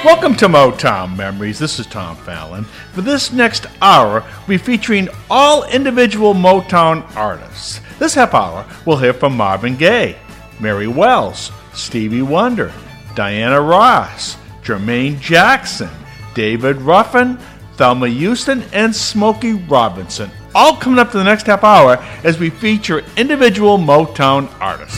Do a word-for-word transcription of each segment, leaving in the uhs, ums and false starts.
Welcome to Motown Memories. This is Tom Fallon. For this next hour, we'll be featuring all individual Motown artists. This half hour, we'll hear from Marvin Gaye, Mary Wells, Stevie Wonder, Diana Ross, Jermaine Jackson, David Ruffin, Thelma Houston, and Smokey Robinson. All coming up to the next half hour as we feature individual Motown artists.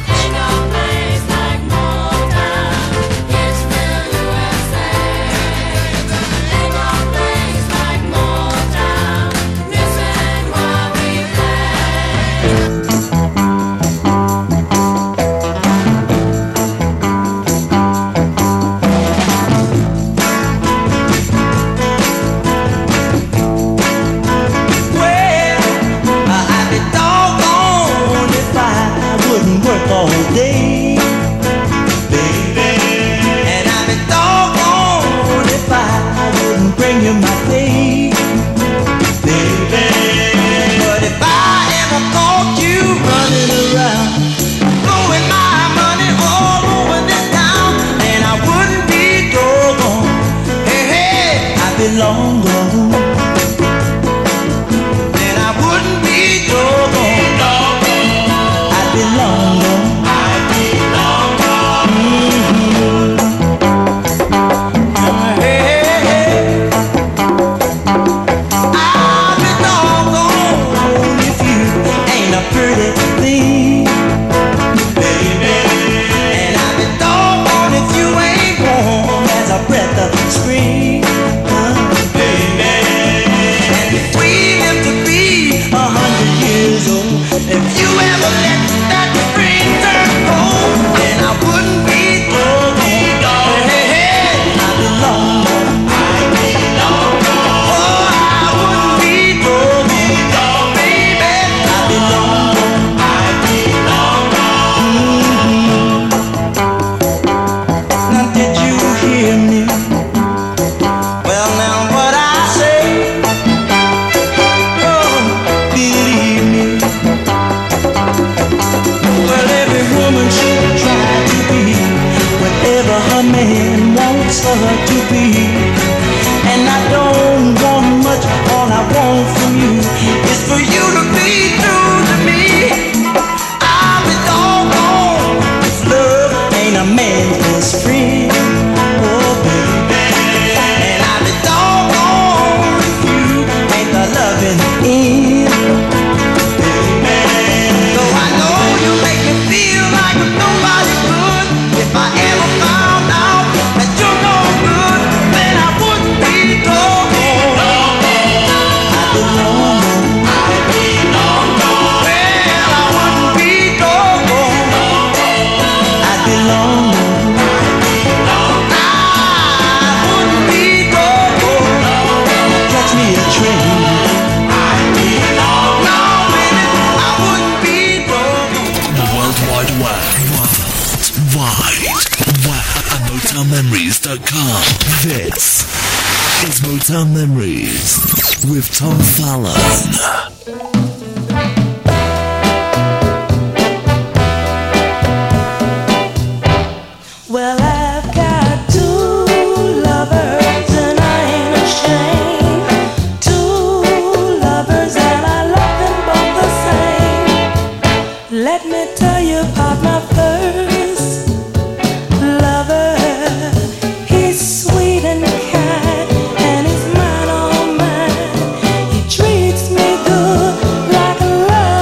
This is Motown Memories with Tom Fallon.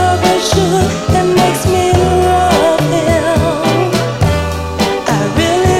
Really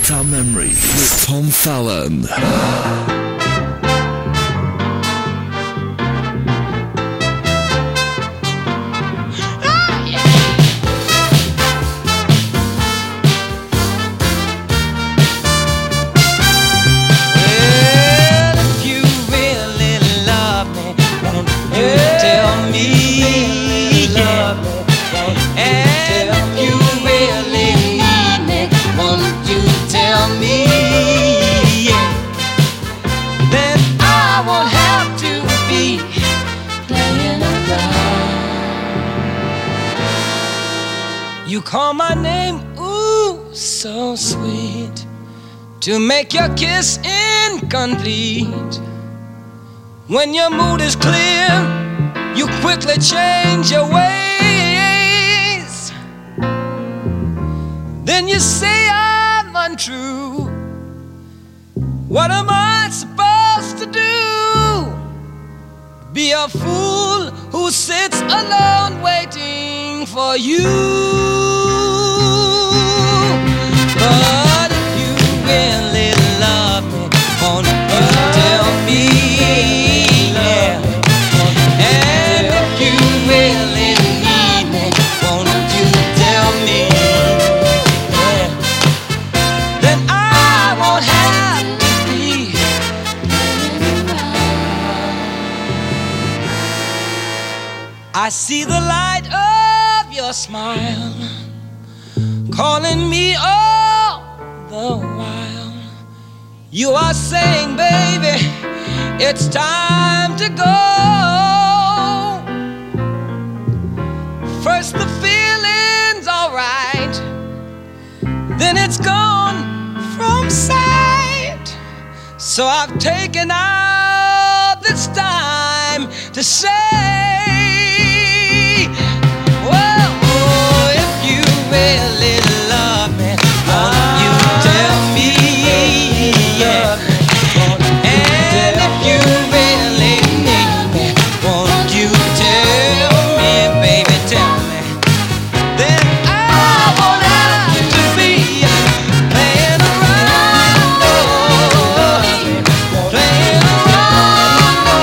Motown Memories with Tom Fallon. You call my name, ooh, so sweet, to make your kiss incomplete. When your mood is clear, you quickly change your ways. Then you say I'm untrue. What am I supposed to do? Be a fool who sits alone waiting for you. But if you really love me, won't you tell me? Yeah. And if you really need me, won't you tell me? Yeah. Then I won't have to be around. I see the light of your smile calling me all the while. You are saying, baby, it's time to go. First the feeling's alright, then it's gone from sight. So I've taken out this time to say, well, oh, if you really love me, won't you tell me? Yeah. And if you really need me, won't you tell me, baby, tell me? Then I won't have to be playing around, oh, playing around, oh,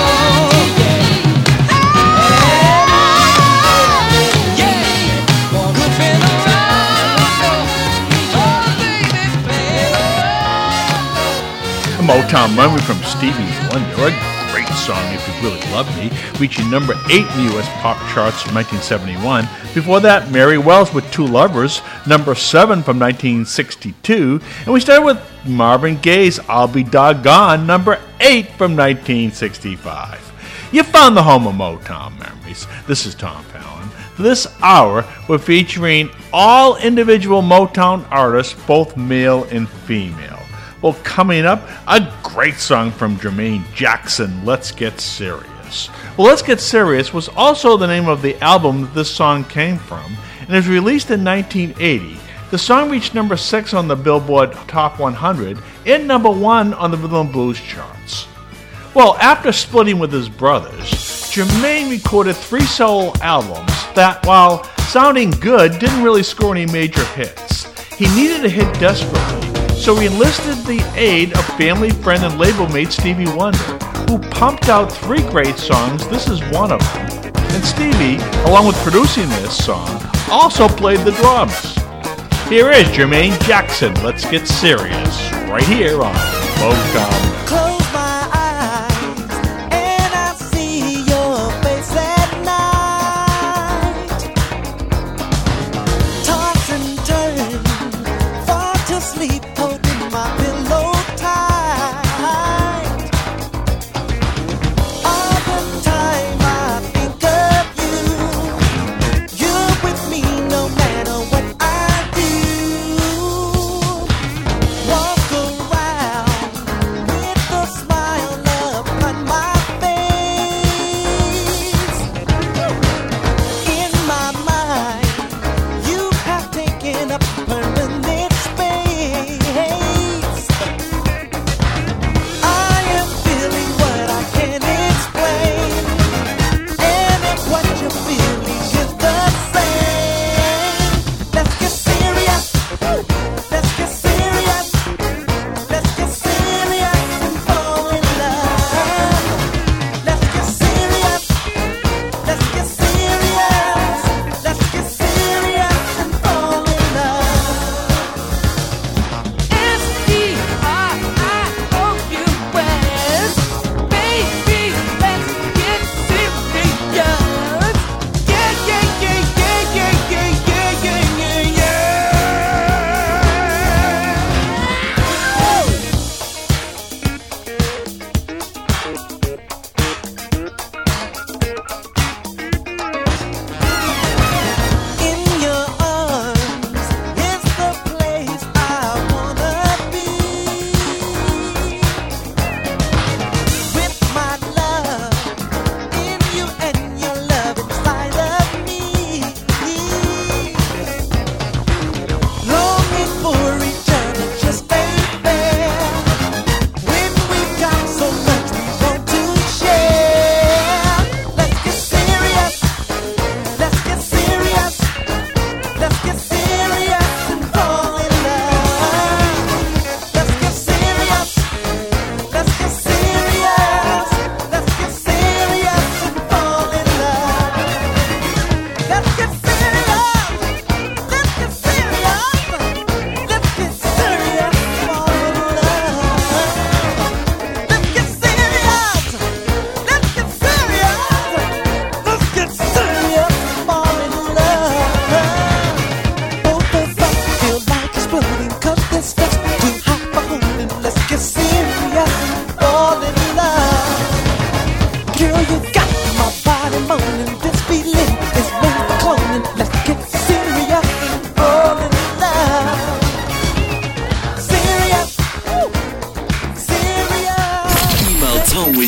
yeah, yeah, goofing around, oh, baby, playing around. A Motown Memory from Stevie Wonder, a great song if you really love me, reaching number eight in the U S pop charts from nineteen seventy-one. Before that, Mary Wells with Two Lovers, number seven from nineteen sixty-two. And we started with Marvin Gaye's I'll Be Doggone, number eight from nineteen sixty-five. You found the home of Motown Memories. This is Tom Fallon. For this hour, we're featuring all individual Motown artists, both male and female. Well, coming up, a great song from Jermaine Jackson, Let's Get Serious. Well, Let's Get Serious was also the name of the album that this song came from, and it was released in nineteen eighty. The song reached number six on the Billboard Top one hundred and number one on the Rhythm and Blues charts. Well, after splitting with his brothers, Jermaine recorded three solo albums that, while sounding good, didn't really score any major hits. He needed a hit desperately, so he enlisted the aid of family friend and label mate Stevie Wonder, who pumped out three great songs. This is one of them. And Stevie, along with producing this song, also played the drums. Here is Jermaine Jackson, Let's Get Serious, right here on Motown. Close my eyes and I see your face at night. Toss and turn, fall to sleep, holding my pillow tight. All the time I think of you, you're with me no matter what I do. Walk around with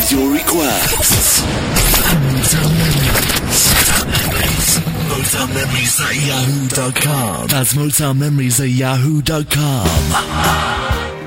with your requests. Motown Memories. Motown Memories at yahoo dot com. That's Motown Memories at yahoo dot com.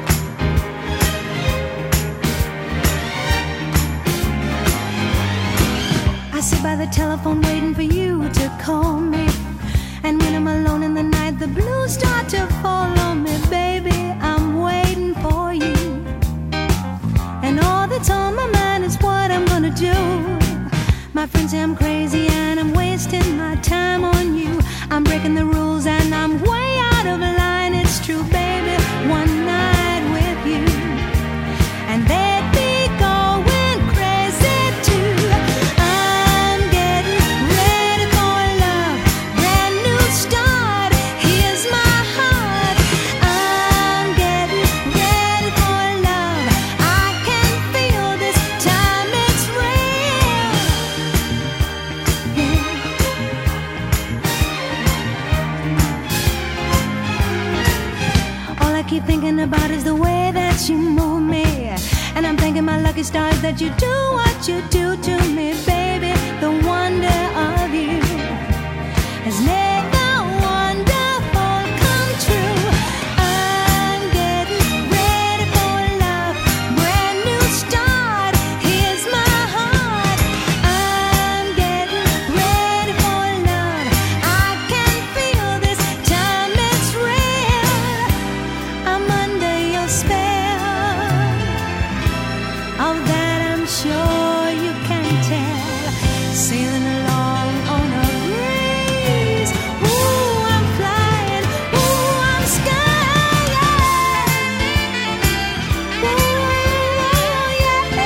I sit by the telephone waiting for you to call me. And when I'm alone in the night, the blues start to follow me. Baby, I'm waiting for you. And all that's on my mind is what I'm gonna do. My friends say I'm crazy and I'm wasting my time on you. I'm breaking the rules and I'm way out of line. It's true, baby, one night with you and they'd be going crazy too. I'm getting ready for love, brand new start. Here's my heart. I'm getting ready for love. I can feel this time it's real. Yeah. All I keep thinking about is the way that you move me. And I'm thanking my lucky stars that you do what you do to me, baby. The wonder of you has made the wonderful come true. I'm getting ready for love, brand new start. Here's my heart. I'm getting ready for love. I can feel this time it's real. I'm under your spell. Of that I'm sure you can tell. Sailing along on a breeze. Ooh, I'm flying. Ooh, I'm skying. Ooh, yeah.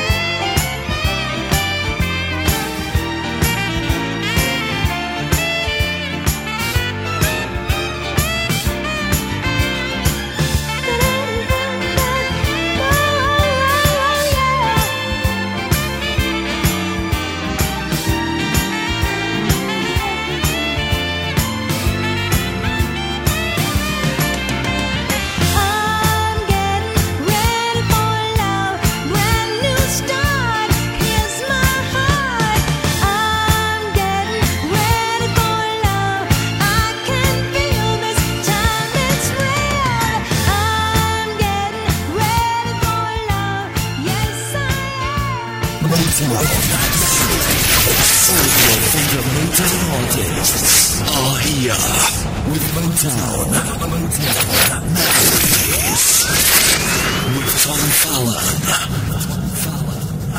I'm getting ready for love, brand new start. Here's my heart. I'm getting ready for love. I can feel this time it's real. I'm getting ready for love. Yes, I am. Motown. All your favorite Motown artists are here with Motown. Motown Memories with Tom Fallon. Tom Fallon.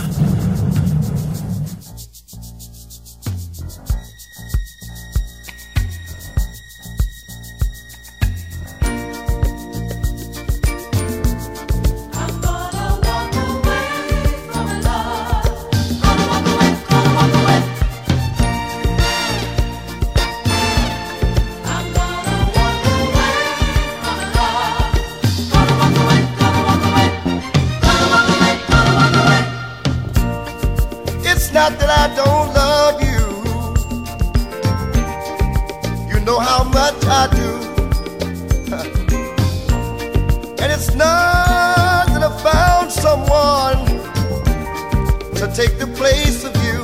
It's not that I don't love you. You know how much I do. And it's not that I found someone to take the place of you.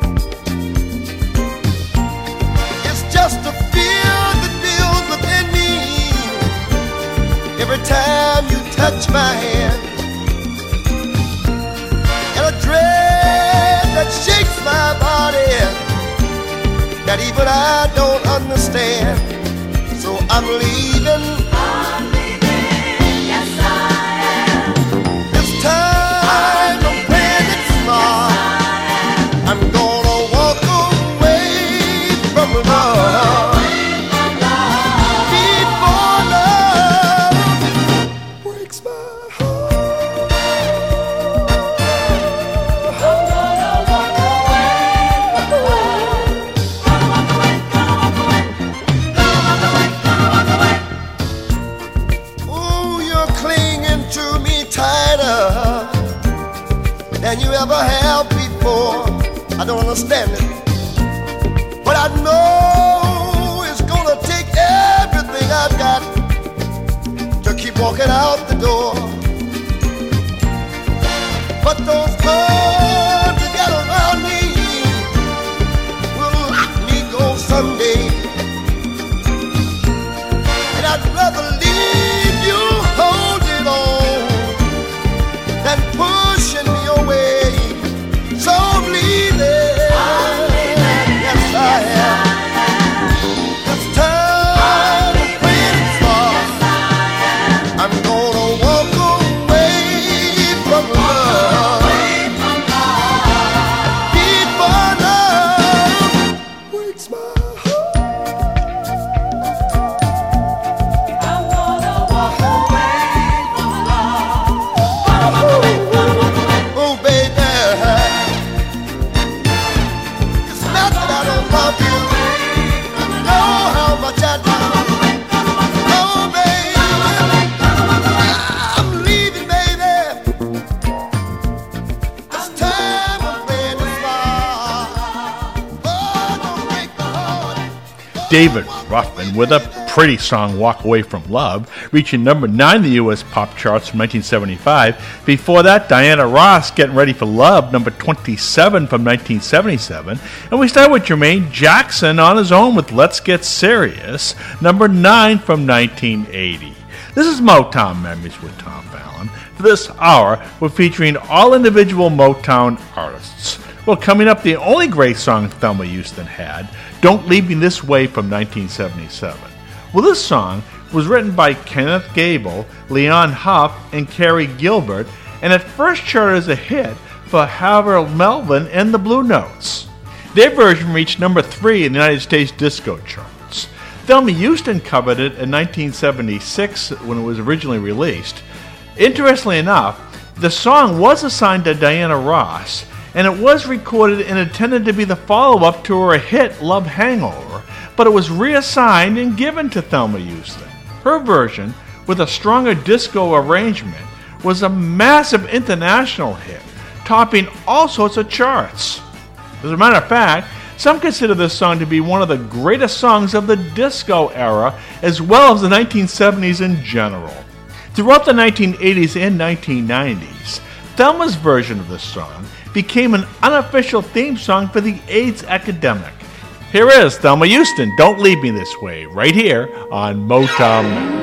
It's just a fear that builds within me every time you touch my hand. And a dread that shakes my body that even I don't understand. So I'm leaving. I'm leaving. Yes, I am. This time I'm playing it smart. Yes, I'm gonna walk away from love. Before love breaks my heart. Ooh, you're clinging to me tighter than you ever have before. I don't understand it, but I know it's gonna take everything I've got to keep walking out the door. But those David Ruffin with a pretty song, Walk Away From Love, reaching number nine in the U S pop charts from nineteen seventy-five. Before that, Diana Ross, Getting Ready for Love, number twenty-seven from nineteen seventy-seven. And we start with Jermaine Jackson on his own with Let's Get Serious, number nine from nineteen eighty. This is Motown Memories with Tom Fallon. For this hour, we're featuring all individual Motown artists. Well, coming up, the only great song Thelma Houston had, Don't Leave Me This Way from nineteen seventy-seven. Well, this song was written by Kenneth Gable, Leon Huff, and Carrie Gilbert, and at first charted as a hit for Harold Melvin and the Blue Notes. Their version reached number three in the United States disco charts. Thelma Houston covered it in nineteen seventy-six when it was originally released. Interestingly enough, the song was assigned to Diana Ross, and it was recorded and intended to be the follow-up to her hit Love Hangover, but it was reassigned and given to Thelma Houston. Her version, with a stronger disco arrangement, was a massive international hit, topping all sorts of charts. As a matter of fact, some consider this song to be one of the greatest songs of the disco era, as well as the nineteen seventies in general. Throughout the nineteen eighties and nineteen nineties, Thelma's version of this song became an unofficial theme song for the AIDS epidemic. Here is Thelma Houston, Don't Leave Me This Way, right here on Motown Memories.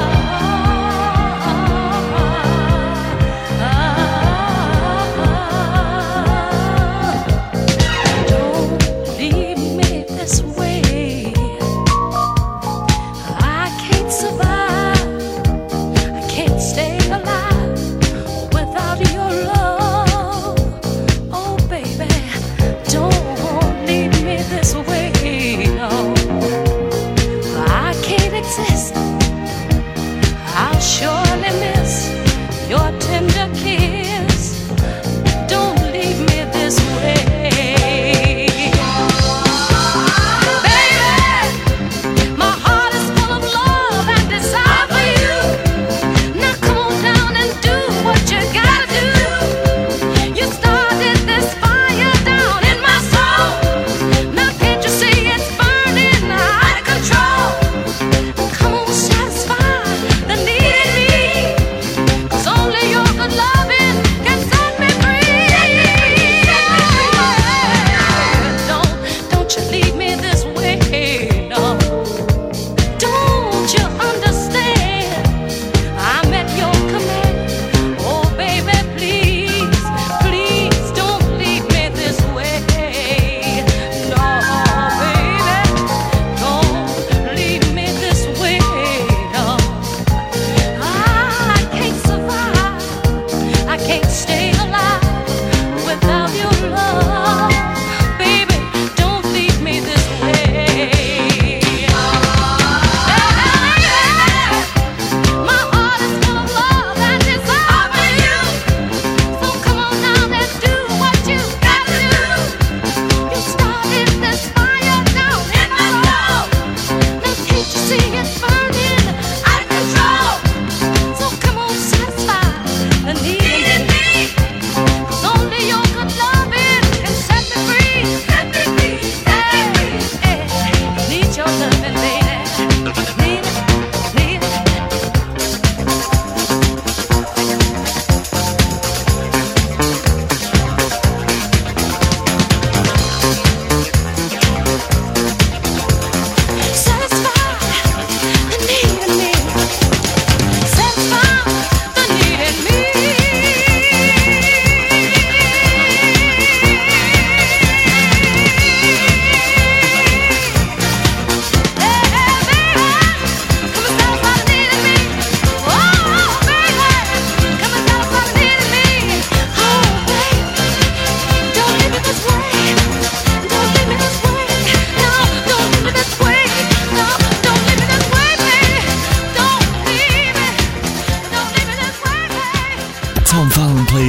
Ah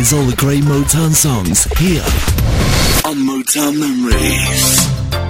brings all the great Motown songs here on Motown Memories.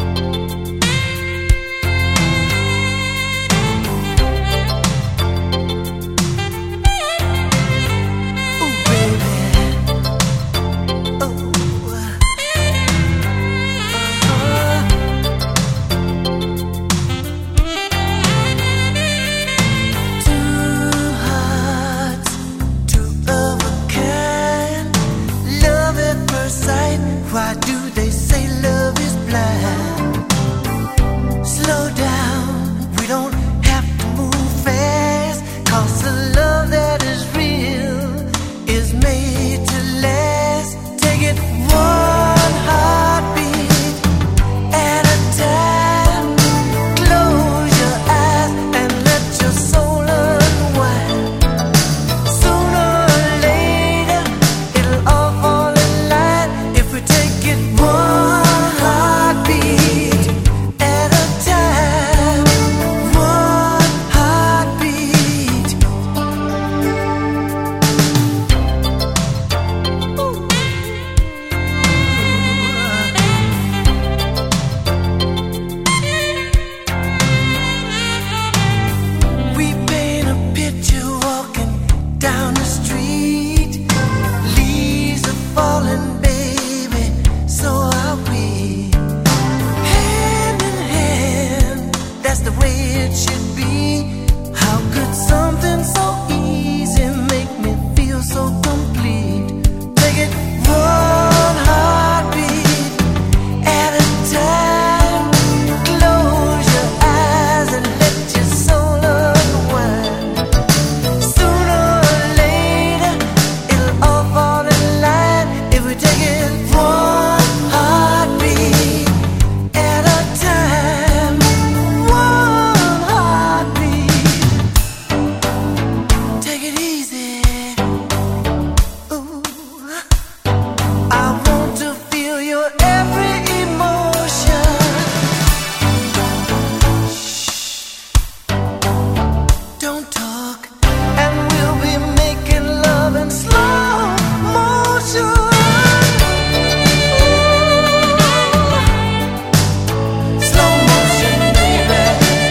Why do they say love is blind? Slow down, we don't have to move fast, 'cause the love that is real is made to last. Take it one heartbeat at a time. Close your eyes and let your soul unwind. Sooner or later, it'll all fall in line if we take it one heartbeat at a time. One heartbeat. We paint a picture walking down the street. Leaves are falling, baby, so are we. Hand in hand, that's the way it should be. How could something so easy make me feel so complete? Take it one heartbeat at a time. Close your eyes and let your soul unwind. Sooner or later, it'll all fall in line if we take it one heartbeat at a time. One heartbeat. Take it easy. Ooh. I want to feel your every emotion. Don't talk, and we'll be making love in slow motion. Slow motion, baby.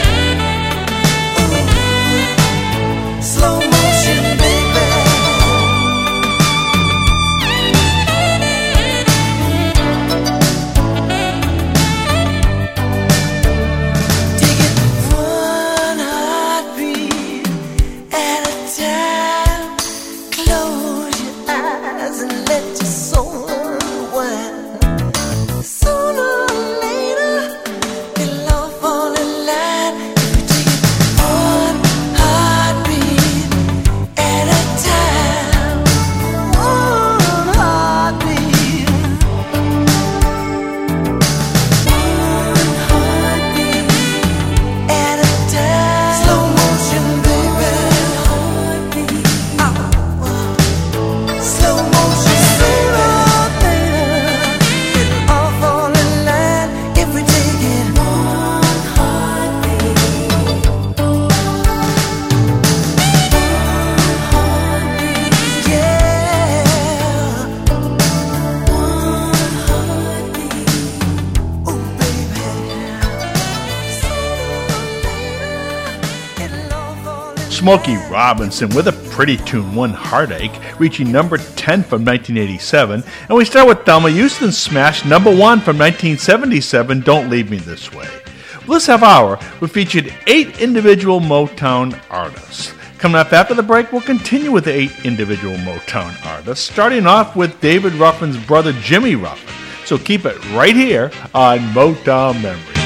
Ooh. Slow motion, baby. Take it one heartbeat at a time. Close your eyes and let your soul unwind. Sooner or later, it'll all fall in line if we take it one heartbeat at a time. One heartbeat. One heartbeat at a time. Slow motion, baby. Slow motion, baby. It'll all fall in line if we take it one heartbeat. One heartbeat, yeah. One heartbeat. Oh, baby. Sooner or later, it'll all fall in Smokey Robinson with a pretty tune, One Heartache, reaching number ten from nineteen eighty-seven. And we start with Thelma Houston's smash number one from nineteen seventy-seven, Don't Leave Me This Way. Well, this half hour, we featured eight individual Motown artists. Coming up after the break, we'll continue with the eight individual Motown artists, starting off with David Ruffin's brother Jimmy Ruffin. So keep it right here on Motown Memories.